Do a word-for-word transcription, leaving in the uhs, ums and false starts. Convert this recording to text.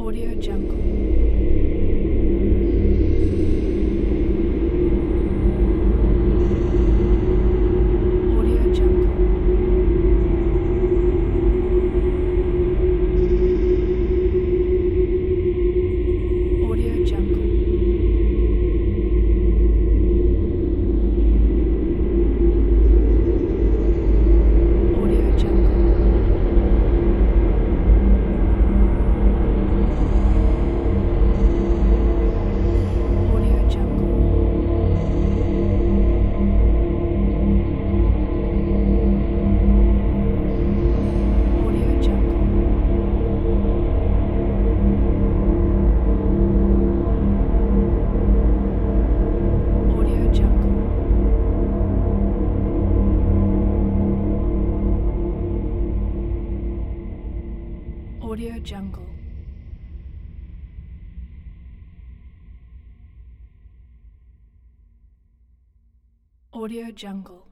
Audio Jungle. Audio Jungle. Audio Jungle. Audio Jungle. Audio Jungle. Audio Jungle. Audio Jungle. Audio Jungle. Audio Jungle.